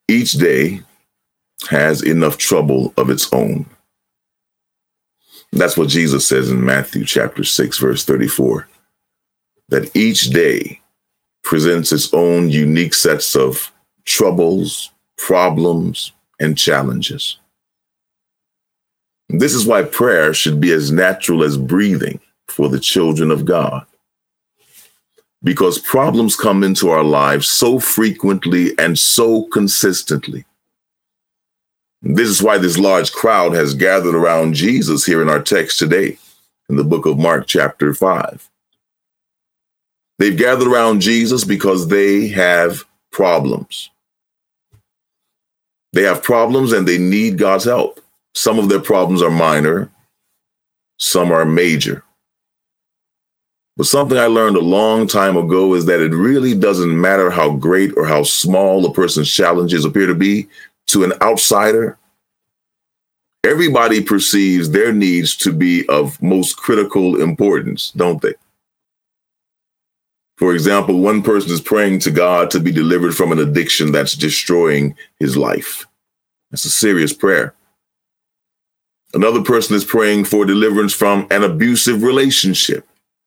Each day has enough trouble of its own. That's what Jesus says in Matthew chapter 6, verse 34, that each day presents its own unique sets of troubles, problems, and challenges. This is why prayer should be as natural as breathing for the children of God. Because problems come into our lives so frequently and so consistently. This is why this large crowd has gathered around Jesus here in our text today, in the book of Mark chapter 5. They've gathered around Jesus because they have problems. They have problems and they need God's help. Some of their problems are minor, some are major. But something I learned a long time ago is that it really doesn't matter how great or how small a person's challenges appear to be to an outsider. Everybody perceives their needs to be of most critical importance, don't they? For example, one person is praying to God to be delivered from an addiction that's destroying his life. That's a serious prayer. Another person is praying for deliverance from an abusive relationship.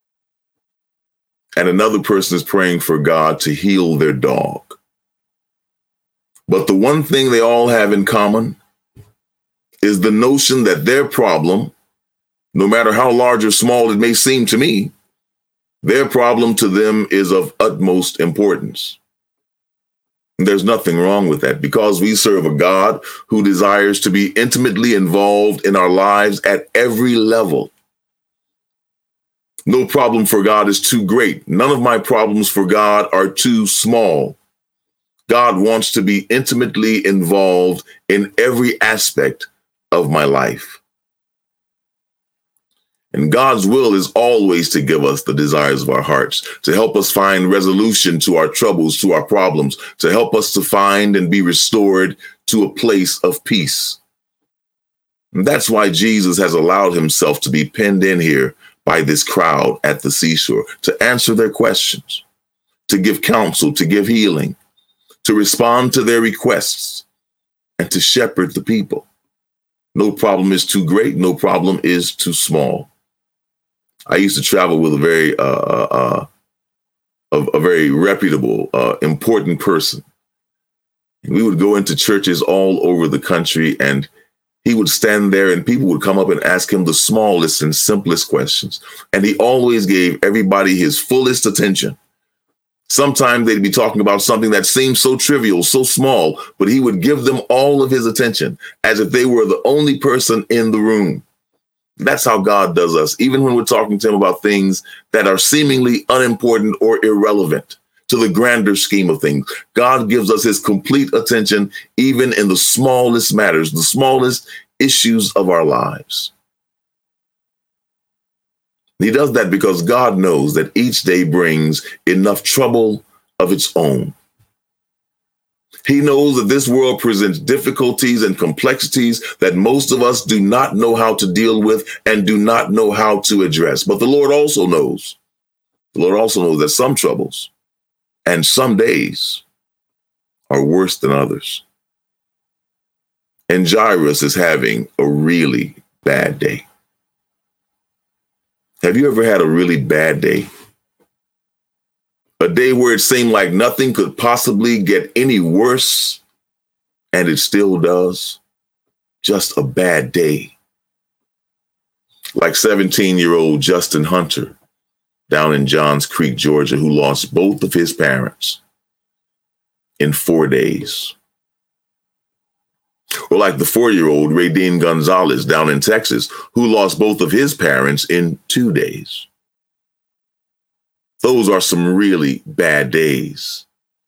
And another person is praying for God to heal their dog. But the one thing they all have in common is the notion that their problem, no matter how large or small it may seem to me, their problem to them is of utmost importance. And there's nothing wrong with that because we serve a God who desires to be intimately involved in our lives at every level. No problem for God is too great. None of my problems for God are too small. God wants to be intimately involved in every aspect of my life. And God's will is always to give us the desires of our hearts, to help us find resolution to our troubles, to our problems, to help us to find and be restored to a place of peace. And that's why Jesus has allowed himself to be penned in here by this crowd at the seashore, to answer their questions, to give counsel, to give healing, to respond to their requests, and to shepherd the people. No problem is too great. No problem is too small. I used to travel with a very reputable, important person. And we would go into churches all over the country, and he would stand there and people would come up and ask him the smallest and simplest questions. And he always gave everybody his fullest attention. Sometimes they'd be talking about something that seemed so trivial, so small, but he would give them all of his attention as if they were the only person in the room. That's how God does us, even when we're talking to him about things that are seemingly unimportant or irrelevant to the grander scheme of things. God gives us his complete attention, even in the smallest matters, the smallest issues of our lives. He does that because God knows that each day brings enough trouble of its own. He knows that this world presents difficulties and complexities that most of us do not know how to deal with and do not know how to address. But the Lord also knows. The Lord also knows that some troubles and some days are worse than others. And Jairus is having a really bad day. Have you ever had a really bad day? A day where it seemed like nothing could possibly get any worse, and it still does. Just a bad day. Like 17-year-old Justin Hunter down in Johns Creek, Georgia, who lost both of his parents in 4 days. Or like the 4-year-old Radine Gonzalez down in Texas, who lost both of his parents in 2 days. Those are some really bad days.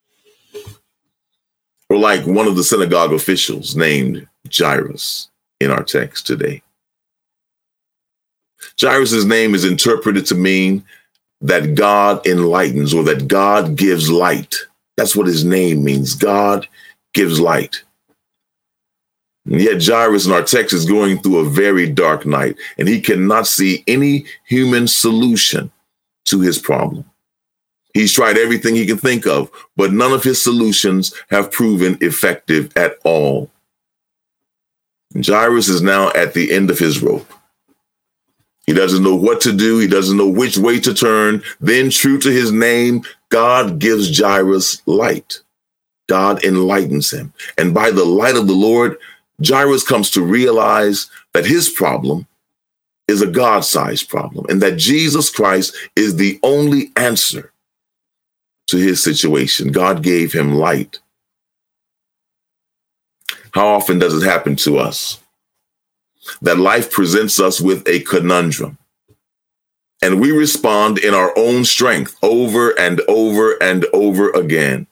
Or like one of the synagogue officials named Jairus in our text today. Jairus' name is interpreted to mean that God enlightens or that God gives light. That's what his name means. God gives light. And yet Jairus in our text is going through a very dark night, and he cannot see any human solution to his problem. He's tried everything he can think of, but none of his solutions have proven effective at all. Jairus is now at the end of his rope. He doesn't know what to do. He doesn't know which way to turn. Then, true to his name, God gives Jairus light. God enlightens him. And by the light of the Lord, Jairus comes to realize that his problem is a God-sized problem and that Jesus Christ is the only answer to his situation. God gave him light. How often does it happen to us that life presents us with a conundrum and we respond in our own strength over and over and over again?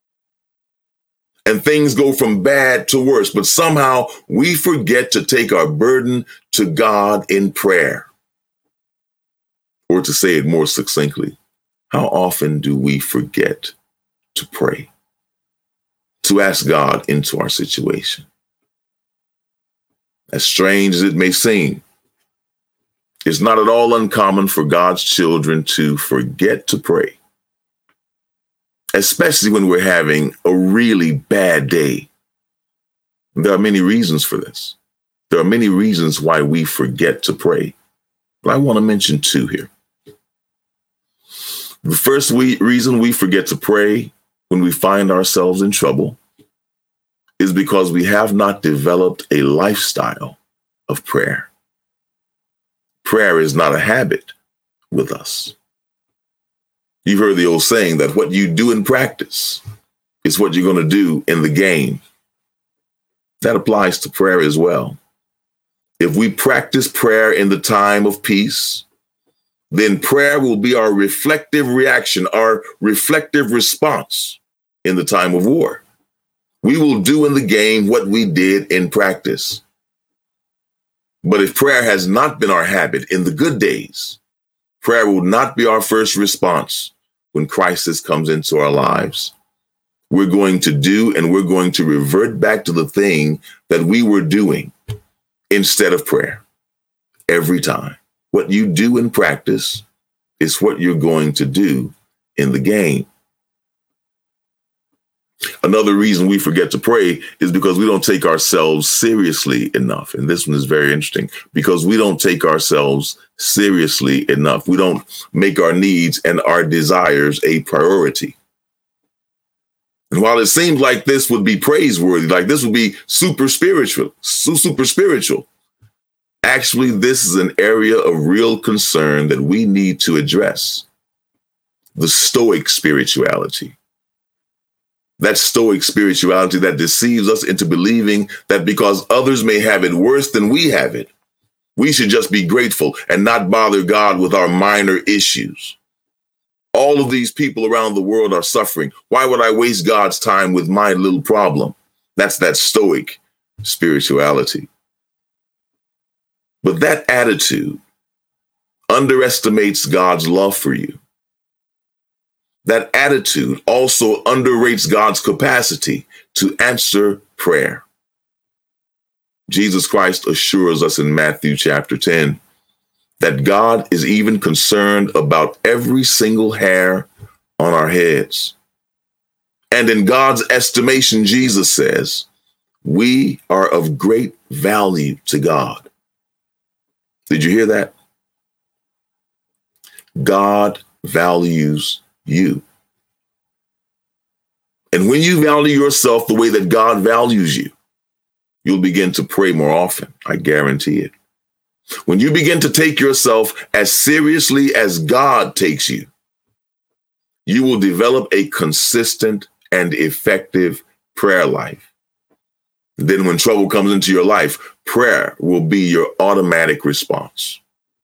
And things go from bad to worse, but somehow we forget to take our burden to God in prayer. Or to say it more succinctly, how often do we forget to pray, to ask God into our situation? As strange as it may seem, it's not at all uncommon for God's children to forget to pray, especially when we're having a really bad day. There are many reasons for this. There are many reasons why we forget to pray, but I want to mention two here. The first reason we forget to pray when we find ourselves in trouble is because we have not developed a lifestyle of prayer. Prayer is not a habit with us. You've heard the old saying that what you do in practice is what you're going to do in the game. That applies to prayer as well. If we practice prayer in the time of peace, then prayer will be our reflective reaction, our reflective response in the time of war. We will do in the game what we did in practice. But if prayer has not been our habit in the good days, prayer will not be our first response when crisis comes into our lives. We're going to do and we're going to revert back to the thing that we were doing instead of prayer every time. What you do in practice is what you're going to do in the game. Another reason we forget to pray is because we don't take ourselves seriously enough. And this one is very interesting because we don't take ourselves seriously enough. We don't make our needs and our desires a priority. And while it seems like this would be praiseworthy, like this would be super spiritual, actually, this is an area of real concern that we need to address. The Stoic spirituality. That Stoic spirituality that deceives us into believing that because others may have it worse than we have it, we should just be grateful and not bother God with our minor issues. All of these people around the world are suffering. Why would I waste God's time with my little problem? That's that Stoic spirituality. But that attitude underestimates God's love for you. That attitude also underrates God's capacity to answer prayer. Jesus Christ assures us in Matthew chapter 10 that God is even concerned about every single hair on our heads. And in God's estimation, Jesus says, we are of great value to God. Did you hear that? God values you. And when you value yourself the way that God values you, you'll begin to pray more often. I guarantee it. When you begin to take yourself as seriously as God takes you, you will develop a consistent and effective prayer life. Then when trouble comes into your life, prayer will be your automatic response.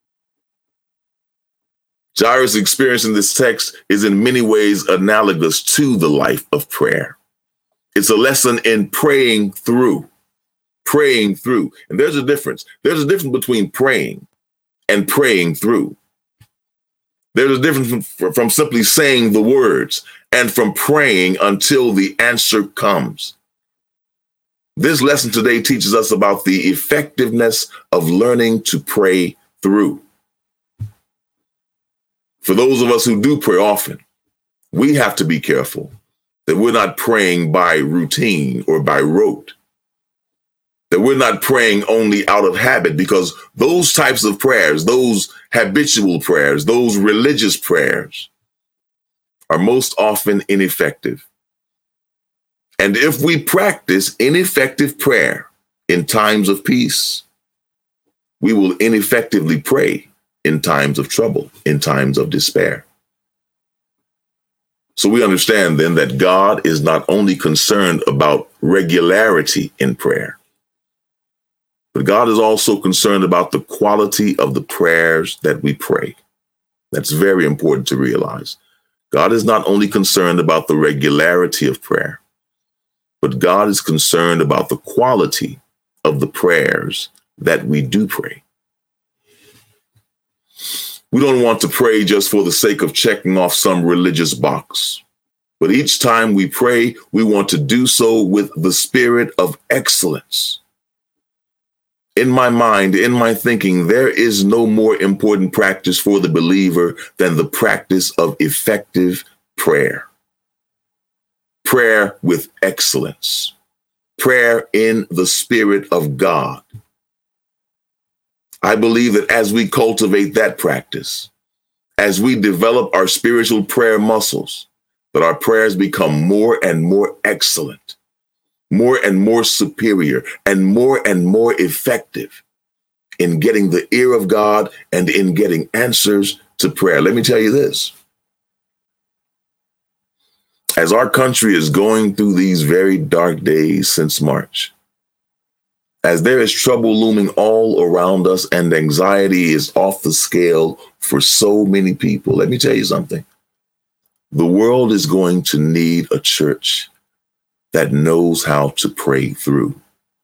Jairus' experience in this text is in many ways analogous to the life of prayer. It's a lesson in praying through. And there's a difference. There's a difference between praying and praying through. There's a difference from simply saying the words and from praying until the answer comes. This lesson today teaches us about the effectiveness of learning to pray through. For those of us who do pray often, we have to be careful that we're not praying by routine or by rote, that we're not praying only out of habit, because those types of prayers, those habitual prayers, those religious prayers are most often ineffective. And if we practice ineffective prayer in times of peace, we will ineffectively pray in times of trouble, in times of despair. So we understand then that God is not only concerned about regularity in prayer, but God is also concerned about the quality of the prayers that we pray. That's very important to realize. God is not only concerned about the regularity of prayer, but God is concerned about the quality of the prayers that we do pray. We don't want to pray just for the sake of checking off some religious box. But each time we pray, we want to do so with the spirit of excellence. In my mind, in my thinking, there is no more important practice for the believer than the practice of effective prayer. Prayer with excellence. Prayer in the Spirit of God. I believe that as we cultivate that practice, as we develop our spiritual prayer muscles, that our prayers become more and more excellent, more and more superior, and more effective in getting the ear of God and in getting answers to prayer. Let me tell you this. As our country is going through these very dark days since March, as there is trouble looming all around us and anxiety is off the scale for so many people, let me tell you something. The world is going to need a church that knows how to pray through.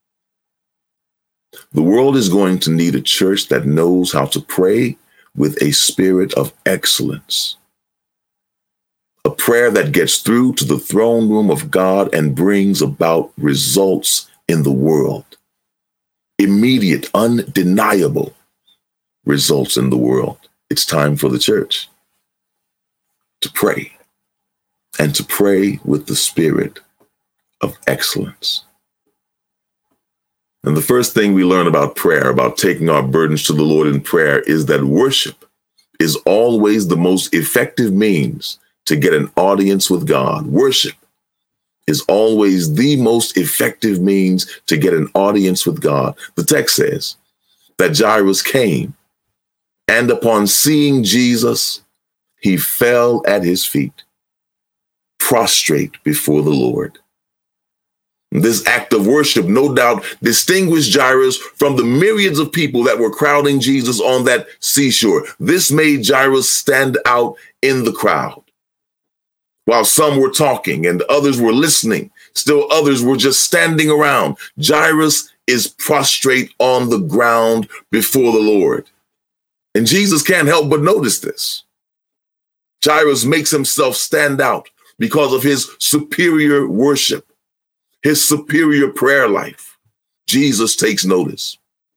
The world is going to need a church that knows how to pray with a spirit of excellence. A prayer that gets through to the throne room of God and brings about results in the world. Immediate, undeniable results in the world. It's time for the church to pray, and to pray with the spirit of excellence. And the first thing we learn about prayer, about taking our burdens to the Lord in prayer, is that worship is always the most effective means to get an audience with God. Worship is always the most effective means to get an audience with God. The text says that Jairus came, and upon seeing Jesus, he fell at his feet, prostrate before the Lord. This act of worship, no doubt, distinguished Jairus from the myriads of people that were crowding Jesus on that seashore. This made Jairus stand out in the crowd. While some were talking and others were listening, still others were just standing around. Jairus is prostrate on the ground before the Lord. And Jesus can't help but notice this. Jairus makes himself stand out because of his superior worship, his superior prayer life. Jesus takes notice.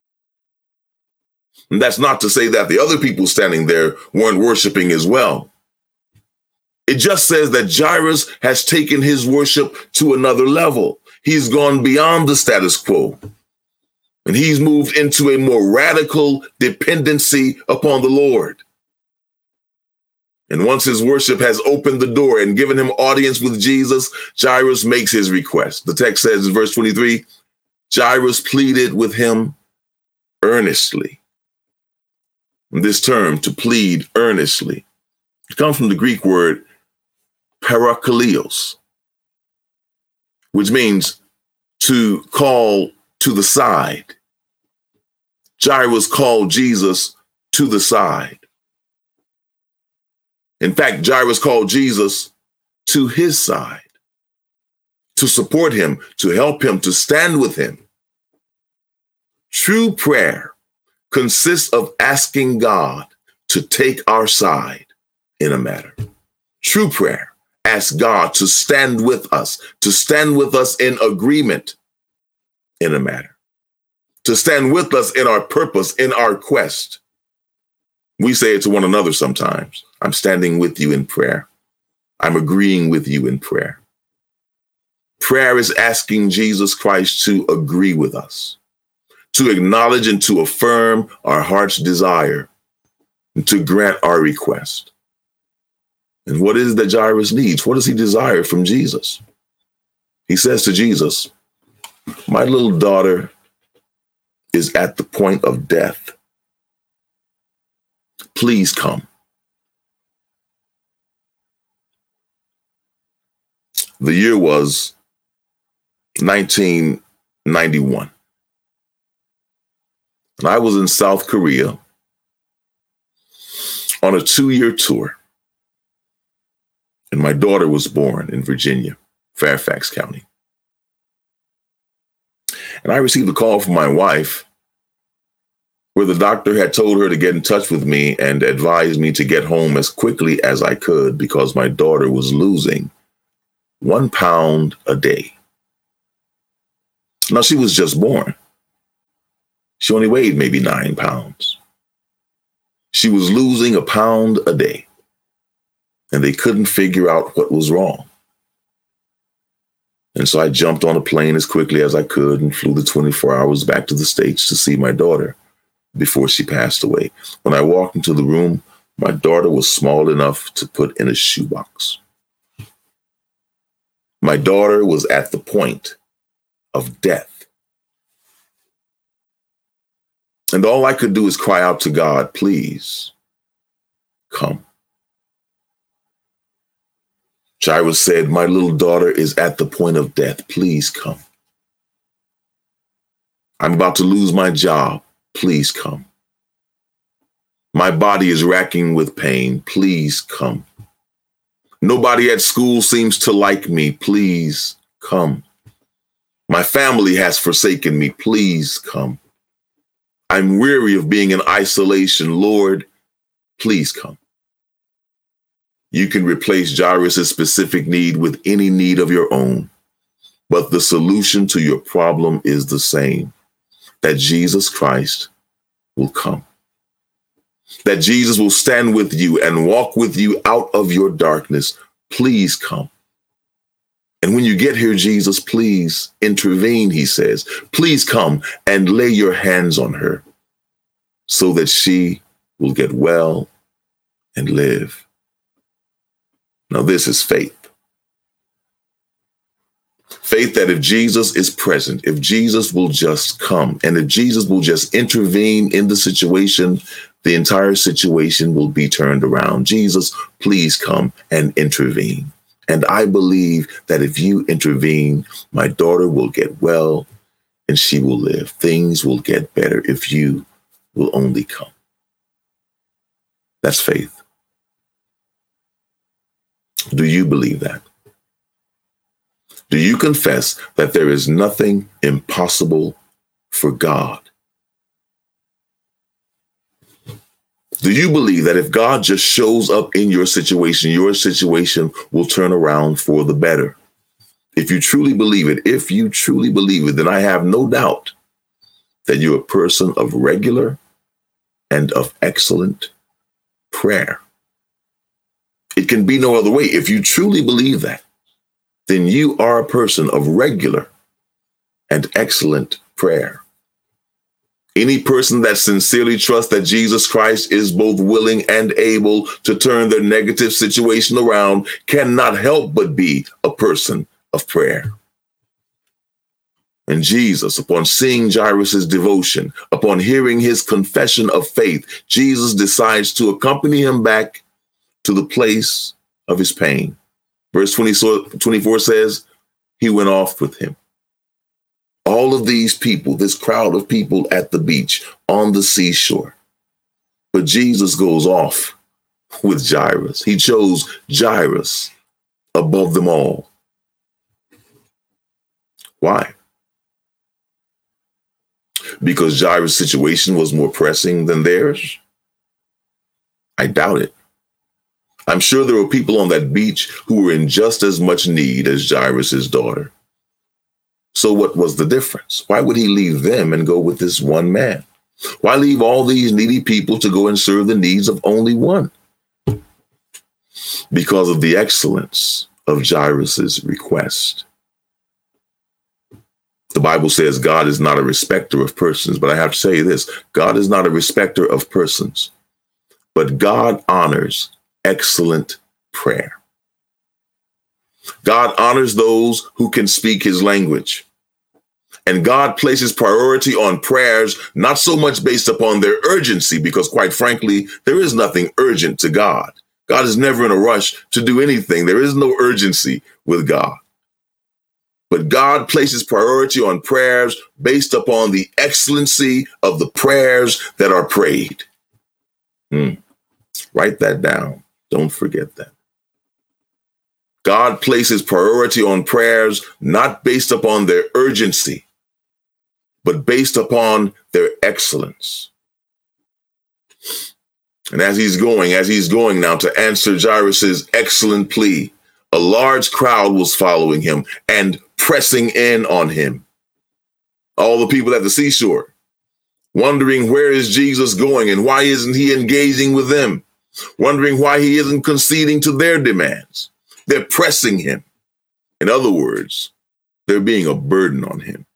And that's not to say that the other people standing there weren't worshiping as well. It just says that Jairus has taken his worship to another level. He's gone beyond the status quo. And he's moved into a more radical dependency upon the Lord. And once his worship has opened the door and given him audience with Jesus, Jairus makes his request. The text says in verse 23, Jairus pleaded with him earnestly. And this term, to plead earnestly, it comes from the Greek word parakleos, which means to call to the side. Jairus called Jesus to the side. In fact, Jairus called Jesus to his side, to support him, to help him, to stand with him. True prayer consists of asking God to take our side in a matter. True prayer asks God to stand with us in agreement in a matter, to stand with us in our purpose, in our quest. We say it to one another sometimes. I'm standing with you in prayer. I'm agreeing with you in prayer. Prayer is asking Jesus Christ to agree with us, to acknowledge and to affirm our heart's desire, and to grant our request. And what is it that Jairus needs? What does he desire from Jesus? He says to Jesus, my little daughter is at the point of death. Please come. The year was 1991. And I was in South Korea on a 2-year tour. And my daughter was born in Virginia, Fairfax County. And I received a call from my wife where the doctor had told her to get in touch with me and advised me to get home as quickly as I could because my daughter was losing 1 pound a day. Now, she was just born. She only weighed maybe 9 pounds. She was losing 1 pound a day, and they couldn't figure out what was wrong. And so I jumped on a plane as quickly as I could and flew the 24 hours back to the States to see my daughter before she passed away. When I walked into the room, my daughter was small enough to put in a shoebox. My daughter was at the point of death. And all I could do is cry out to God, please come. Jairus said, my little daughter is at the point of death. Please come. I'm about to lose my job. Please come. My body is racking with pain. Please come. Nobody at school seems to like me. Please come. My family has forsaken me. Please come. I'm weary of being in isolation. Lord, please come. You can replace Jairus' specific need with any need of your own, but the solution to your problem is the same, that Jesus Christ will come, that Jesus will stand with you and walk with you out of your darkness. Please come. And when you get here, Jesus, please intervene, he says. Please come and lay your hands on her so that she will get well and live. Now, this is faith. Faith that if Jesus is present, if Jesus will just come, and if Jesus will just intervene in the situation, the entire situation will be turned around. Jesus, please come and intervene. And I believe that if you intervene, my daughter will get well and she will live. Things will get better if you will only come. That's faith. Do you believe that? Do you confess that there is nothing impossible for God? Do you believe that if God just shows up in your situation will turn around for the better? If you truly believe it, then I have no doubt that you're a person of regular and of excellent prayer. It can be no other way. If you truly believe that, then you are a person of regular and excellent prayer. Any person that sincerely trusts that Jesus Christ is both willing and able to turn their negative situation around cannot help but be a person of prayer. And Jesus, upon seeing Jairus' devotion, upon hearing his confession of faith, Jesus decides to accompany him back to the place of his pain. Verse 24 says, he went off with him. All of these people, this crowd of people at the beach, on the seashore. But Jesus goes off with Jairus. He chose Jairus above them all. Why? Because Jairus' situation was more pressing than theirs? I doubt it. I'm sure there were people on that beach who were in just as much need as Jairus' daughter. So what was the difference? Why would he leave them and go with this one man? Why leave all these needy people to go and serve the needs of only one? because of the excellence of Jairus' request. The Bible says God is not a respecter of persons, but I have to say this: God is not a respecter of persons, but God honors excellent prayer. God honors those who can speak his language. And God places priority on prayers, not so much based upon their urgency, because quite frankly, there is nothing urgent to God. God is never in a rush to do anything. There is no urgency with God. But God places priority on prayers based upon the excellency of the prayers that are prayed. Write that down. Don't forget that. God places priority on prayers not based upon their urgency, but based upon their excellence. And as he's going now to answer Jairus' excellent plea, a large crowd was following him and pressing in on him. All the people at the seashore, wondering where is Jesus going and why isn't he engaging with them, wondering why he isn't conceding to their demands. They're pressing him. In other words, they're being a burden on him.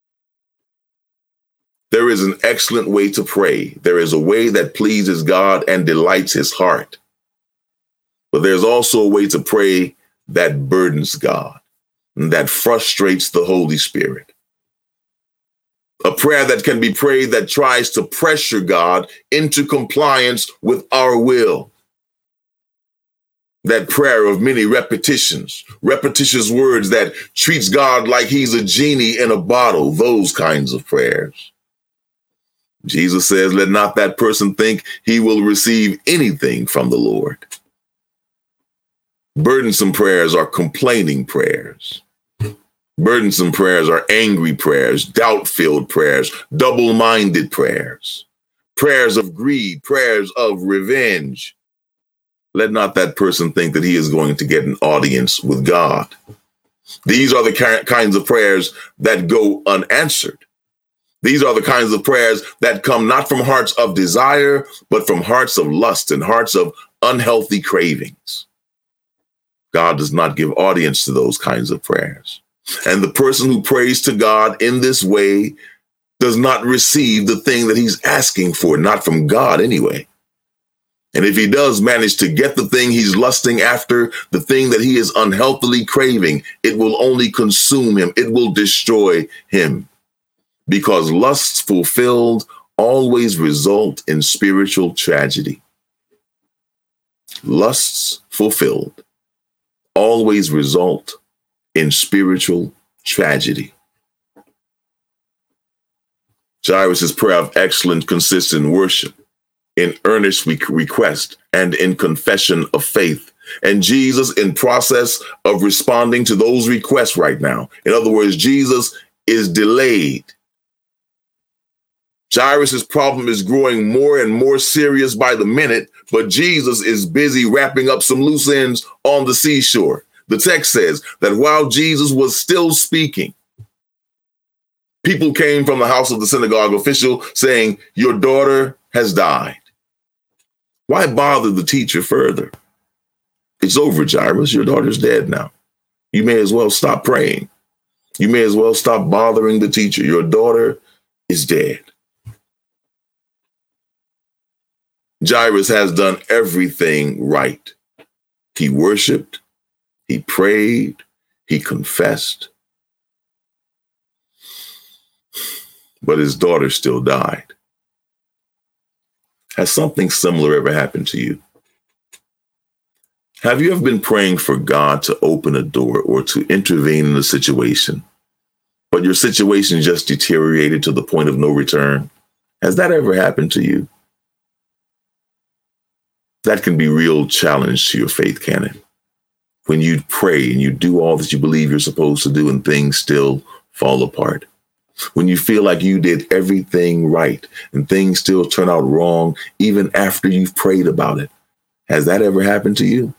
There is an excellent way to pray. There is a way that pleases God and delights his heart. But there's also a way to pray that burdens God and that frustrates the Holy Spirit. A prayer that can be prayed that tries to pressure God into compliance with our will. That prayer of many repetitions, repetitious words that treats God like he's a genie in a bottle, those kinds of prayers. Jesus says, let not that person think he will receive anything from the Lord. Burdensome prayers are complaining prayers. Burdensome prayers are angry prayers, doubt-filled prayers, double-minded prayers, prayers of greed, prayers of revenge. Let not that person think that he is going to get an audience with God. These are the kinds of prayers that go unanswered. These are the kinds of prayers that come not from hearts of desire, but from hearts of lust and hearts of unhealthy cravings. God does not give audience to those kinds of prayers. And the person who prays to God in this way does not receive the thing that he's asking for, not from God anyway. And if he does manage to get the thing he's lusting after, the thing that he is unhealthily craving, it will only consume him. It will destroy him. Because lusts fulfilled always result in spiritual tragedy. Lusts fulfilled always result in spiritual tragedy. Jairus' prayer of excellence consists in worship, in earnest request, and in confession of faith. And Jesus in process of responding to those requests right now. In other words, Jesus is delayed. Jairus' problem is growing more and more serious by the minute, but Jesus is busy wrapping up some loose ends on the seashore. The text says that while Jesus was still speaking, people came from the house of the synagogue official saying, your daughter has died. Why bother the teacher further? It's over, Jairus. Your daughter's dead now. You may as well stop praying. You may as well stop bothering the teacher. Your daughter is dead. Jairus has done everything right. He worshiped, he prayed, he confessed. But his daughter still died. Has something similar ever happened to you? Have you ever been praying for God to open a door or to intervene in a situation, but your situation just deteriorated to the point of no return? Has that ever happened to you? That can be a real challenge to your faith, can it? When you pray and you do all that you believe you're supposed to do and things still fall apart. When you feel like you did everything right and things still turn out wrong, even after you've prayed about it. Has that ever happened to you?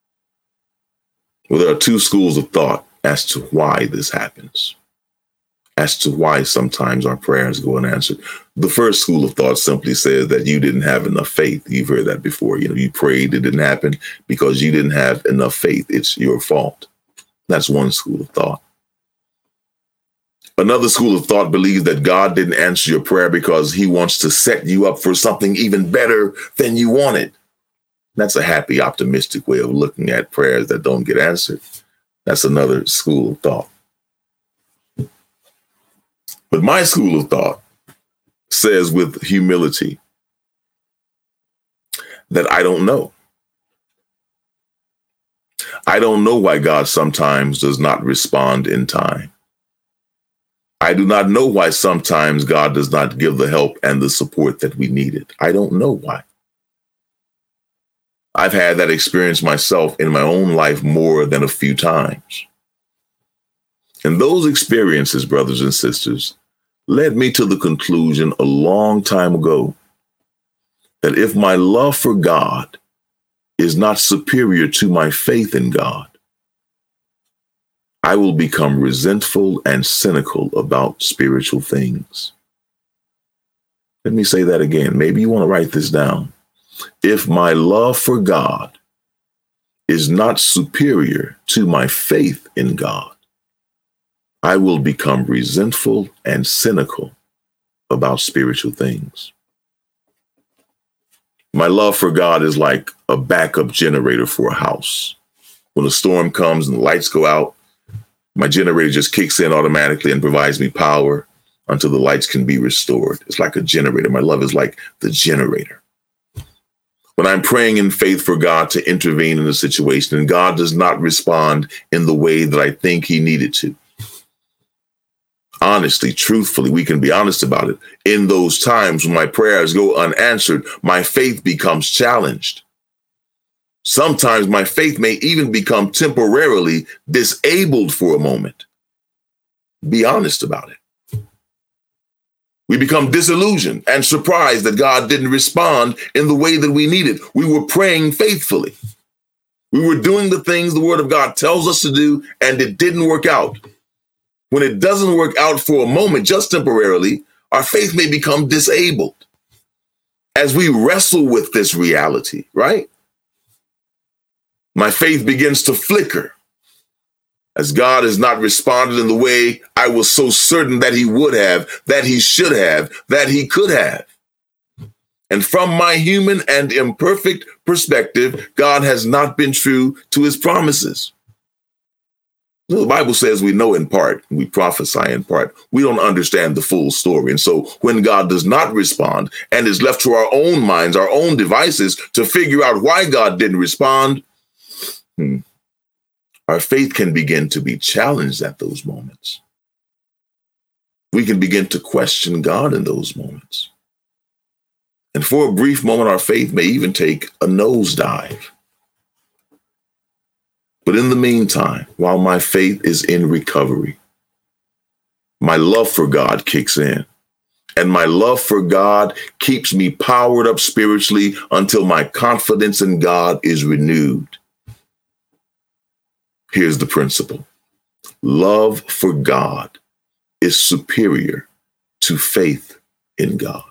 Well, there are two schools of thought as to why this happens. as to why sometimes our prayers go unanswered. The first school of thought simply says that you didn't have enough faith. You've heard that before. You prayed, it didn't happen because you didn't have enough faith. It's your fault. That's one school of thought. Another school of thought believes that God didn't answer your prayer because he wants to set you up for something even better than you wanted. That's a happy, optimistic way of looking at prayers that don't get answered. That's another school of thought. But my school of thought says with humility that I don't know. I don't know why God sometimes does not respond in time. I do not know why sometimes God does not give the help and the support that we needed. I don't know why. I've had that experience myself in my own life more than a few times. And those experiences, brothers and sisters, led me to the conclusion a long time ago that if my love for God is not superior to my faith in God, I will become resentful and cynical about spiritual things. Let me say that again. Maybe you want to write this down. If my love for God is not superior to my faith in God, I will become resentful and cynical about spiritual things. My love for God is like a backup generator for a house. When a storm comes and the lights go out, my generator just kicks in automatically and provides me power until the lights can be restored. It's like a generator. My love is like the generator. When I'm praying in faith for God to intervene in a situation and God does not respond in the way that I think he needed to, honestly, truthfully, we can be honest about it. In those times when my prayers go unanswered, my faith becomes challenged. Sometimes my faith may even become temporarily disabled for a moment. Be honest about it. We become disillusioned and surprised that God didn't respond in the way that we needed. We were praying faithfully. We were doing the things the Word of God tells us to do, and it didn't work out. When it doesn't work out for a moment, just temporarily, our faith may become disabled as we wrestle with this reality, right? My faith begins to flicker as God has not responded in the way I was so certain that he would have, that he should have, that he could have. And from my human and imperfect perspective, God has not been true to his promises. The Bible says we know in part, we prophesy in part. We don't understand the full story. And so when God does not respond and is left to our own minds, our own devices to figure out why God didn't respond, our faith can begin to be challenged at those moments. We can begin to question God in those moments. And for a brief moment, our faith may even take a nosedive. But in the meantime, while my faith is in recovery, my love for God kicks in. And my love for God keeps me powered up spiritually until my confidence in God is renewed. Here's the principle. Love for God is superior to faith in God.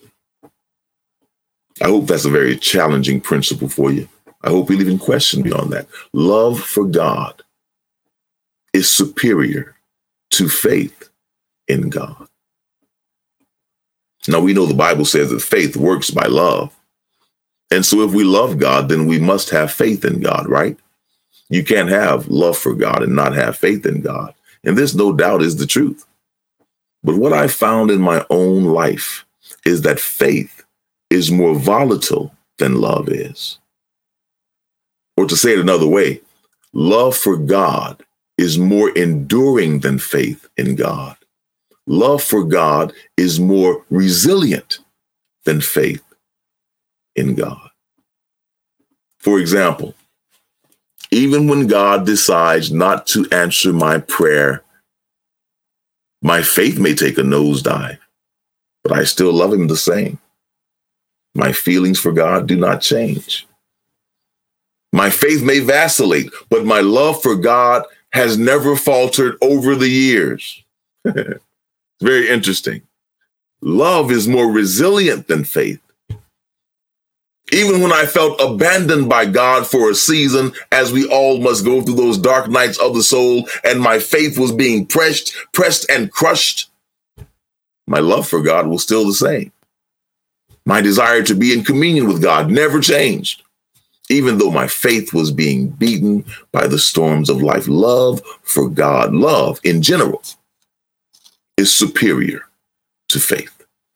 I hope that's a very challenging principle for you. I hope you'll even question me on that. Love for God is superior to faith in God. Now, we know the Bible says that faith works by love. And so if we love God, then we must have faith in God, right? You can't have love for God and not have faith in God. And this, no doubt, is the truth. But what I found in my own life is that faith is more volatile than love is. Or to say it another way, love for God is more enduring than faith in God. Love for God is more resilient than faith in God. For example, even when God decides not to answer my prayer, my faith may take a nosedive, but I still love him the same. My feelings for God do not change. My faith may vacillate, but my love for God has never faltered over the years. Very interesting. Love is more resilient than faith. Even when I felt abandoned by God for a season, as we all must go through those dark nights of the soul, and my faith was being pressed and crushed, my love for God was still the same. My desire to be in communion with God never changed, even though my faith was being beaten by the storms of life. Love for God, love in general, is superior to faith.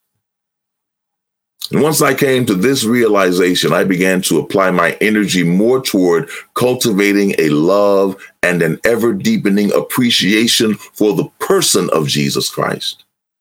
And once I came to this realization, I began to apply my energy more toward cultivating a love and an ever deepening appreciation for the person of Jesus Christ.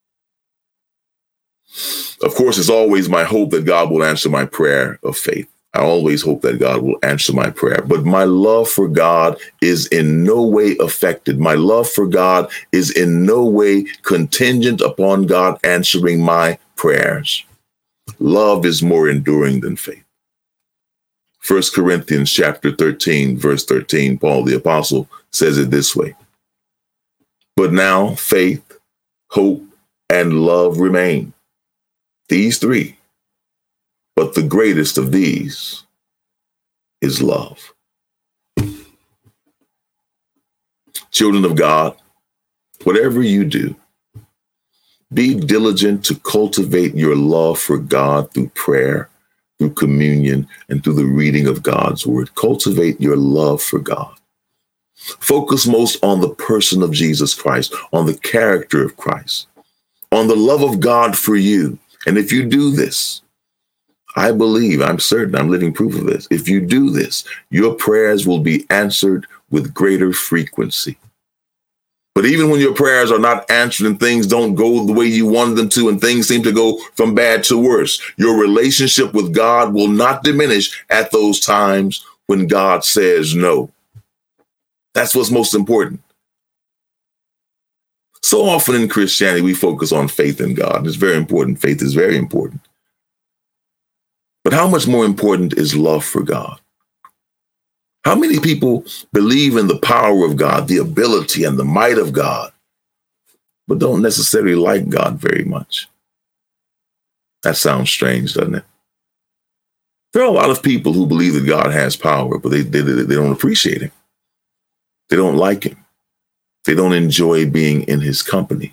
Of course, it's always my hope that God will answer my prayer of faith. I always hope that God will answer my prayer, but my love for God is in no way affected. My love for God is in no way contingent upon God answering my prayers. Love is more enduring than faith. 1 Corinthians chapter 13, verse 13, Paul the apostle says it this way. But now faith, hope, and love remain. These three. But the greatest of these is love. Children of God, whatever you do, be diligent to cultivate your love for God through prayer, through communion, and through the reading of God's word. Cultivate your love for God. Focus most on the person of Jesus Christ, on the character of Christ, on the love of God for you. And if you do this, I believe, I'm certain, I'm living proof of this. If you do this, your prayers will be answered with greater frequency. But even when your prayers are not answered and things don't go the way you wanted them to, and things seem to go from bad to worse, your relationship with God will not diminish at those times when God says no. That's what's most important. So often in Christianity, we focus on faith in God. It's very important. Faith is very important. But how much more important is love for God? How many people believe in the power of God, the ability and the might of God, but don't necessarily like God very much? That sounds strange, doesn't it? There are a lot of people who believe that God has power, but they don't appreciate him. They don't like him. They don't enjoy being in his company.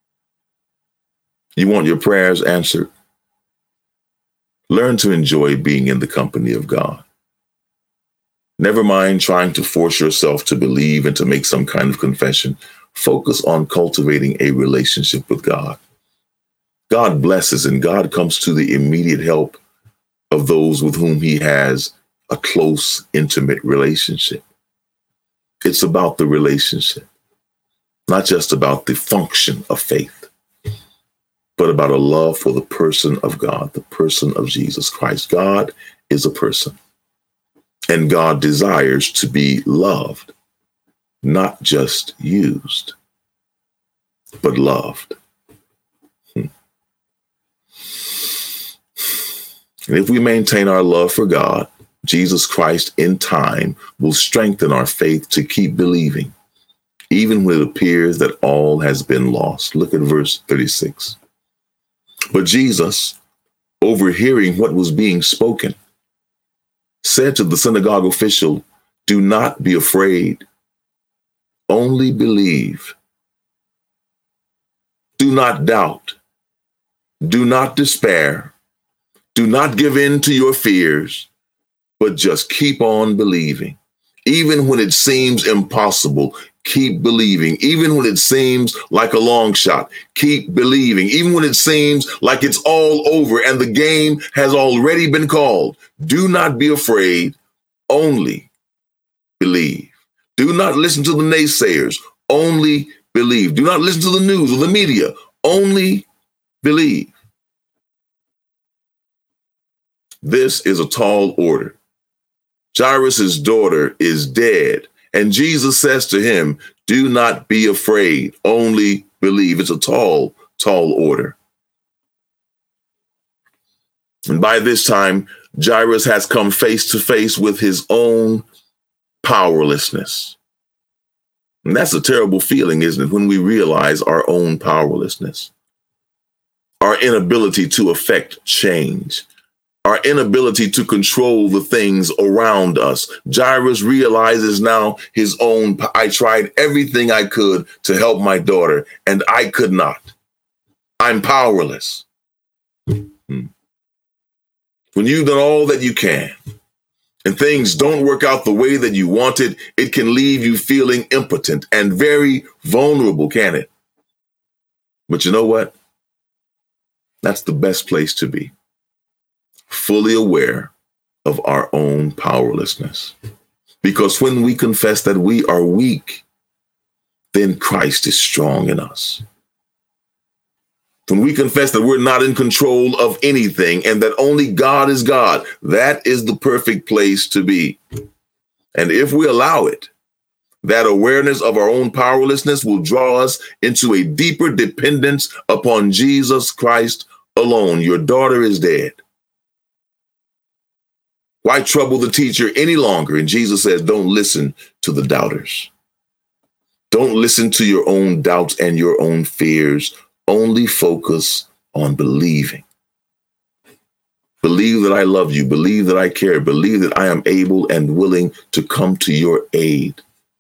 You want your prayers answered? Learn to enjoy being in the company of God. Never mind trying to force yourself to believe and to make some kind of confession. Focus on cultivating a relationship with God. God blesses and God comes to the immediate help of those with whom he has a close, intimate relationship. It's about the relationship, not just about the function of faith, but about a love for the person of God, the person of Jesus Christ. God is a person. And God desires to be loved, not just used, but loved. And if we maintain our love for God, Jesus Christ in time will strengthen our faith to keep believing, even when it appears that all has been lost. Look at verse 36. But Jesus, overhearing what was being spoken, said to the synagogue official, "Do not be afraid, only believe. Do not doubt. Do not despair. Do not give in to your fears, but just keep on believing. Even when it seems impossible, keep believing. Even when it seems like a long shot, keep believing. Even when it seems like it's all over and the game has already been called, do not be afraid, only believe. Do not listen to the naysayers, only believe. Do not listen to the news or the media, only believe." This is a tall order. Jairus' daughter is dead, and Jesus says to him, "Do not be afraid, only believe." It's a tall, tall order. And by this time, Jairus has come face to face with his own powerlessness. And that's a terrible feeling, isn't it? When we realize our own powerlessness, our inability to affect change, our inability to control the things around us. Jairus realizes now his own, I tried everything I could to help my daughter, and I could not. I'm powerless. When you've done all that you can, and things don't work out the way that you wanted, it can leave you feeling impotent and very vulnerable, can it? But you know what? That's the best place to be. Fully aware of our own powerlessness. Because when we confess that we are weak, then Christ is strong in us. When we confess that we're not in control of anything and that only God is God, that is the perfect place to be. And if we allow it, that awareness of our own powerlessness will draw us into a deeper dependence upon Jesus Christ alone. Your daughter is dead. Why trouble the teacher any longer? And Jesus says, don't listen to the doubters. Don't listen to your own doubts and your own fears. Only focus on believing. Believe that I love you. Believe that I care. Believe that I am able and willing to come to your aid.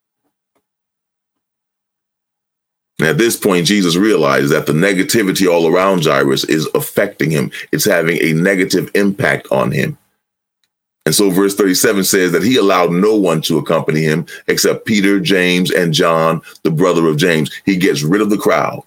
And at this point, Jesus realized that the negativity all around Jairus is affecting him. It's having a negative impact on him. And so verse 37 says that he allowed no one to accompany him except Peter, James, and John, the brother of James. He gets rid of the crowd.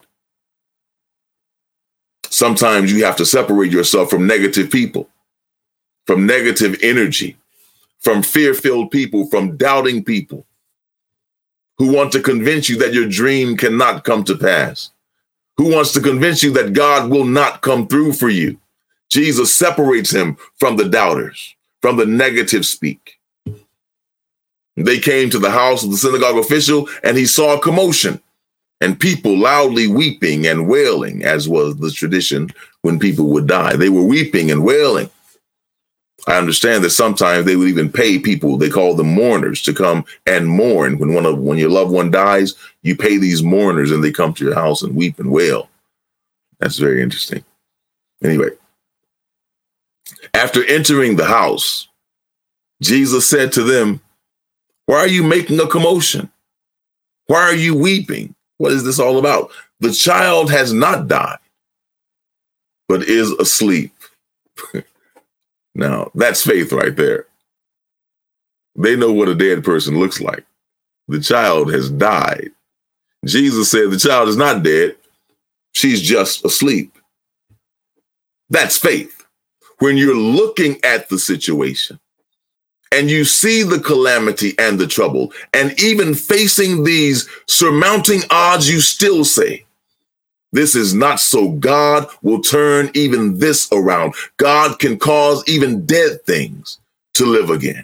Sometimes you have to separate yourself from negative people, from negative energy, from fear-filled people, from doubting people who want to convince you that your dream cannot come to pass, who wants to convince you that God will not come through for you. Jesus separates him from the doubters, from the negative speak. They came to the house of the synagogue official, and he saw a commotion and people loudly weeping and wailing, as was the tradition when people would die. They were weeping and wailing. I understand that sometimes they would even pay people, they call them mourners, to come and mourn. When your loved one dies, you pay these mourners and they come to your house and weep and wail. That's very interesting. Anyway, after entering the house, Jesus said to them, "Why are you making a commotion? Why are you weeping? What is this all about? The child has not died, but is asleep." Now, that's faith right there. They know what a dead person looks like. The child has died. Jesus said the child is not dead. She's just asleep. That's faith. When you're looking at the situation and you see the calamity and the trouble, and even facing these surmounting odds, you still say, this is not so. God will turn even this around. God can cause even dead things to live again.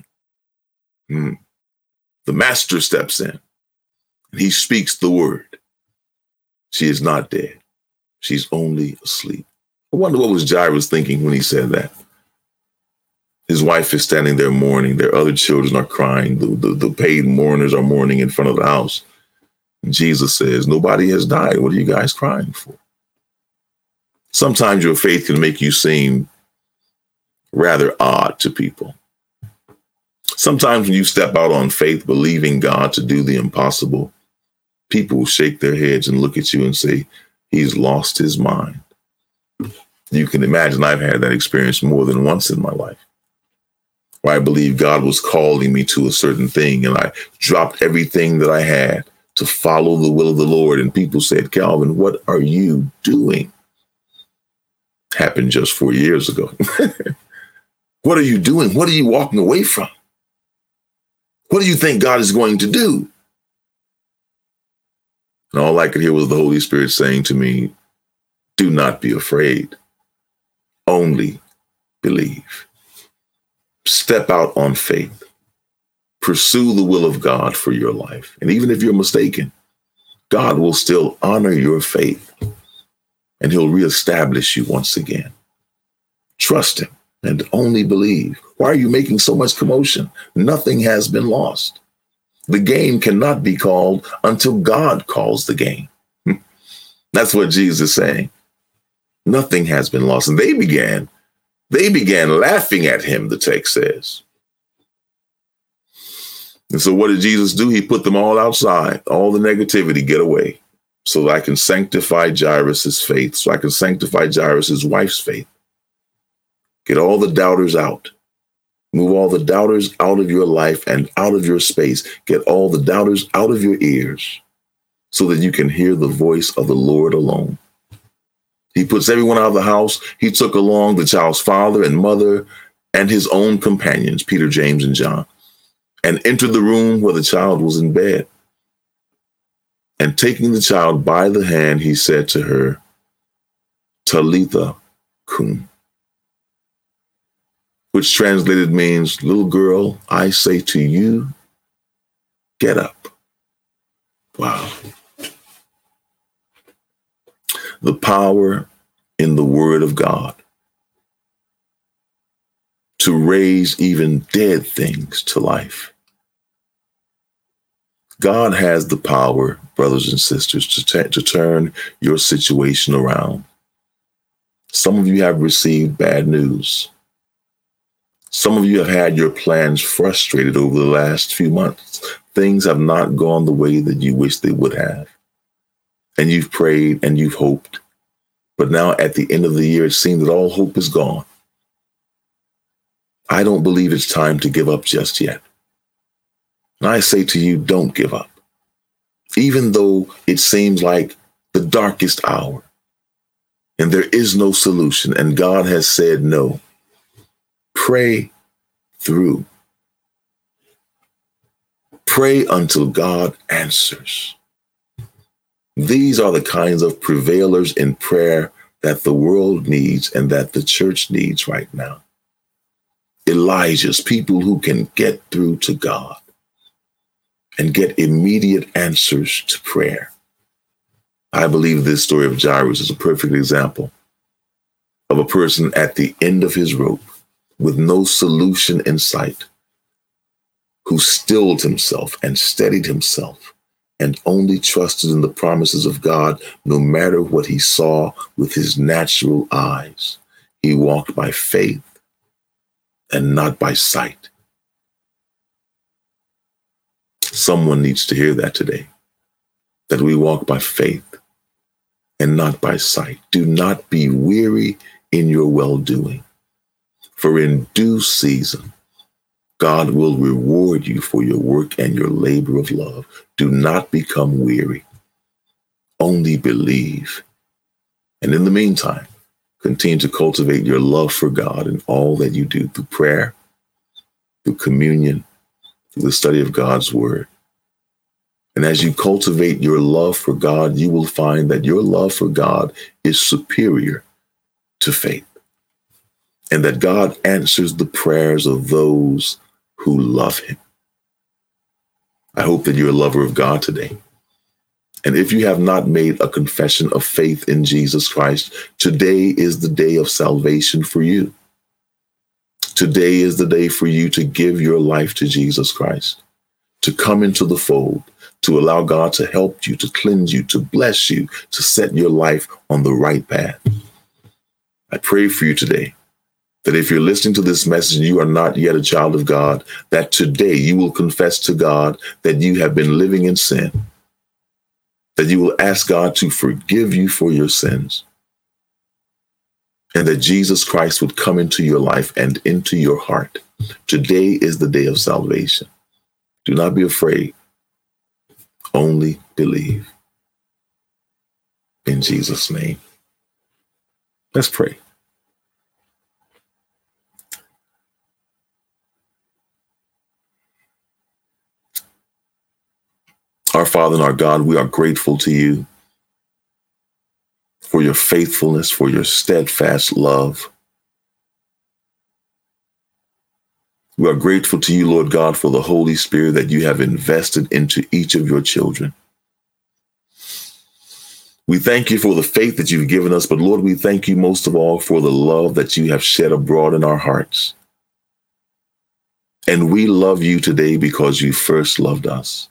The master steps in and he speaks the word. She is not dead. She's only asleep. I wonder what was Jairus thinking when he said that. His wife is standing there mourning. Their other children are crying. The paid mourners are mourning in front of the house. And Jesus says, nobody has died. What are you guys crying for? Sometimes your faith can make you seem rather odd to people. Sometimes when you step out on faith, believing God to do the impossible, people will shake their heads and look at you and say, he's lost his mind. You can imagine I've had that experience more than once in my life, where I believe God was calling me to a certain thing, and I dropped everything that I had to follow the will of the Lord. And people said, Calvin, what are you doing? Happened just 4 years ago. What are you doing? What are you walking away from? What do you think God is going to do? And all I could hear was the Holy Spirit saying to me, do not be afraid. Only believe. Step out on faith. Pursue the will of God for your life. And even if you're mistaken, God will still honor your faith and he'll reestablish you once again. Trust him and only believe. Why are you making so much commotion? Nothing has been lost. The game cannot be called until God calls the game. That's what Jesus is saying. Nothing has been lost. And they began laughing at him, the text says. And so what did Jesus do? He put them all outside, all the negativity, get away, so that I can sanctify Jairus' faith, so I can sanctify Jairus' wife's faith. Get all the doubters out. Move all the doubters out of your life and out of your space. Get all the doubters out of your ears so that you can hear the voice of the Lord alone. He puts everyone out of the house. He took along the child's father and mother and his own companions, Peter, James, and John, and entered the room where the child was in bed. And taking the child by the hand, he said to her, Talitha cum, which translated means, little girl, I say to you, get up. Wow. The power in the word of God to raise even dead things to life. God has the power, brothers and sisters, to turn your situation around. Some of you have received bad news. Some of you have had your plans frustrated over the last few months. Things have not gone the way that you wish they would have. And you've prayed and you've hoped. But now at the end of the year, it seems that all hope is gone. I don't believe it's time to give up just yet. And I say to you, don't give up. Even though it seems like the darkest hour and there is no solution and God has said no. Pray through. Pray until God answers. These are the kinds of prevailers in prayer that the world needs and that the church needs right now. Elijah's, people who can get through to God and get immediate answers to prayer. I believe this story of Jairus is a perfect example of a person at the end of his rope with no solution in sight, who stilled himself and steadied himself and only trusted in the promises of God, no matter what he saw with his natural eyes. He walked by faith and not by sight. Someone needs to hear that today, that we walk by faith and not by sight. Do not be weary in your well-doing, for in due season, God will reward you for your work and your labor of love. Do not become weary. Only believe. And in the meantime, continue to cultivate your love for God in all that you do through prayer, through communion, through the study of God's word. And as you cultivate your love for God, you will find that your love for God is superior to faith, and that God answers the prayers of those who love him. I hope that you're a lover of God today. And if you have not made a confession of faith in Jesus Christ, today is the day of salvation for you. Today is the day for you to give your life to Jesus Christ, to come into the fold, to allow God to help you, to cleanse you, to bless you, to set your life on the right path. I pray for you today that if you're listening to this message and you are not yet a child of God, that today you will confess to God that you have been living in sin, that you will ask God to forgive you for your sins, and that Jesus Christ would come into your life and into your heart. Today is the day of salvation. Do not be afraid. Only believe. In Jesus' name. Let's pray. Our Father and our God, we are grateful to you for your faithfulness, for your steadfast love. We are grateful to you, Lord God, for the Holy Spirit that you have invested into each of your children. We thank you for the faith that you've given us, but Lord, we thank you most of all for the love that you have shed abroad in our hearts. And we love you today because you first loved us.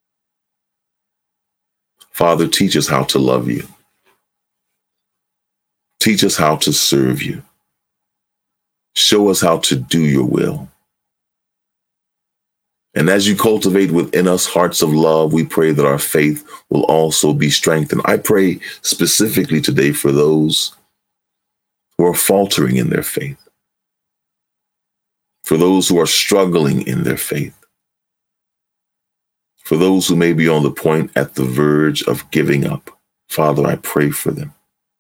Father, teach us how to love you. Teach us how to serve you. Show us how to do your will. And as you cultivate within us hearts of love, we pray that our faith will also be strengthened. I pray specifically today for those who are faltering in their faith, for those who are struggling in their faith, for those who may be on the point at the verge of giving up. Father, I pray for them,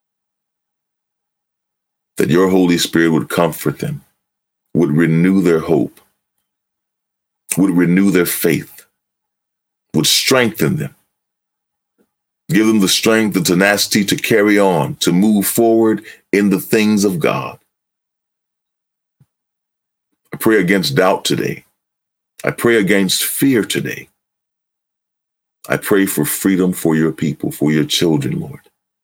that your Holy Spirit would comfort them, would renew their hope, would renew their faith, would strengthen them, give them the strength and tenacity to carry on, to move forward in the things of God. I pray against doubt today. I pray against fear today. I pray for freedom for your people, for your children, Lord,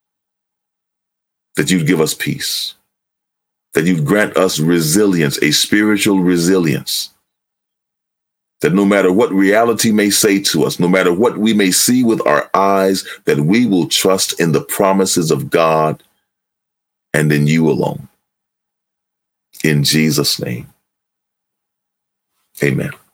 that you'd give us peace, that you'd grant us resilience, a spiritual resilience, that no matter what reality may say to us, no matter what we may see with our eyes, that we will trust in the promises of God and in you alone. In Jesus' name, amen.